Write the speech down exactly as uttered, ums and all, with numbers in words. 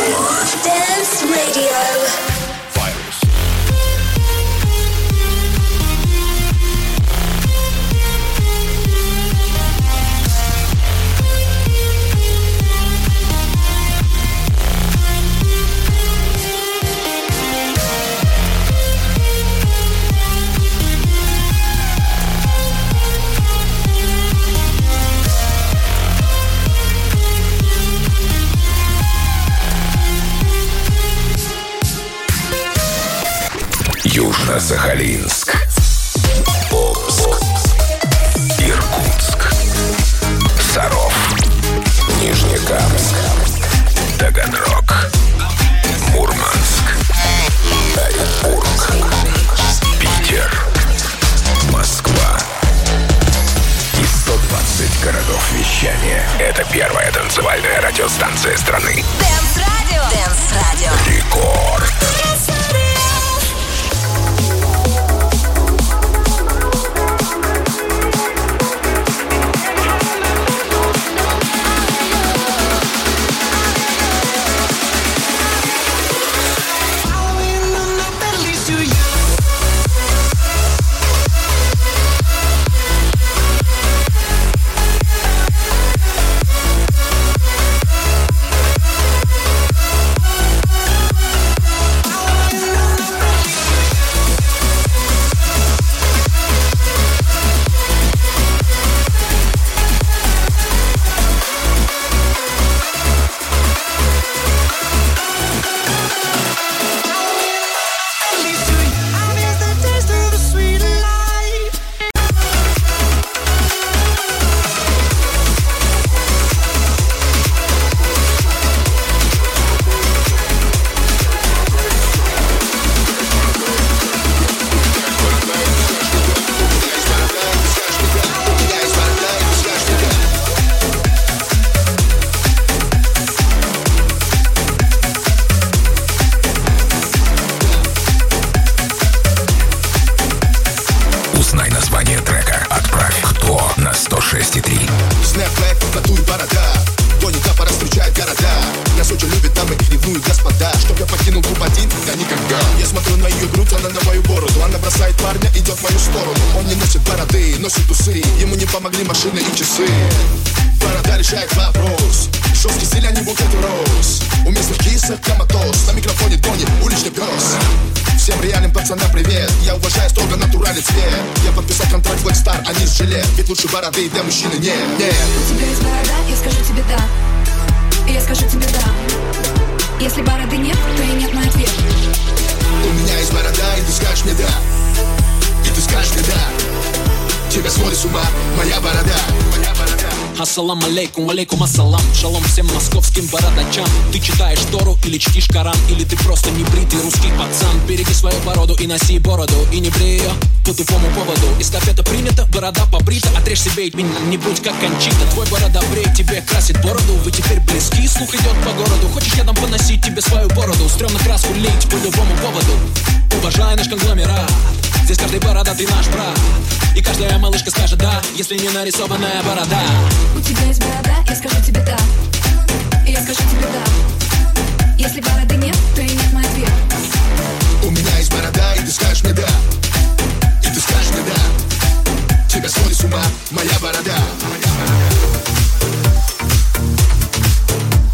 Dance Radio. Южно-Сахалинск, Обск, Иркутск, Саров, Нижнекамск, Таганрог, Мурманск, Оренбург, Питер, Москва и сто двадцать городов вещания. Это первая танцевальная радиостанция страны. Dance Radio. Dance Radio. Рекорд. Бороды для мужчины нет, нет. У тебя есть борода, я скажу тебе да. И я скажу тебе да. Если бороды нет, то и нет мой ответ. У меня есть борода, и ты скажешь мне да. И ты скажешь мне да. Тебя сводит с ума моя борода, моя борода. Ассалам алейкум, алейкум ассалам. Шалом всем московским бородачам. Ты читаешь Тору или чтишь Коран, или ты просто небритый русский пацан. Береги свою бороду и носи бороду, и не брей ее по тупому поводу. Эстафета принята, борода побрита. Отрежь себе ведь меня, не будь как Кончита. Твой борода брей, тебе красит бороду. Вы теперь близки, слух идет по городу. Хочешь, я дам поносить тебе свою бороду? Стрёмно краску лить по любому поводу. Уважай наш конгломерат. Здесь каждый бородатый наш брат. И каждая малышка скажет да, если не нарисованная борода. У тебя есть борода, я скажу тебе да. И я скажу тебе да. Если бороды нет, то и нет мой ответ.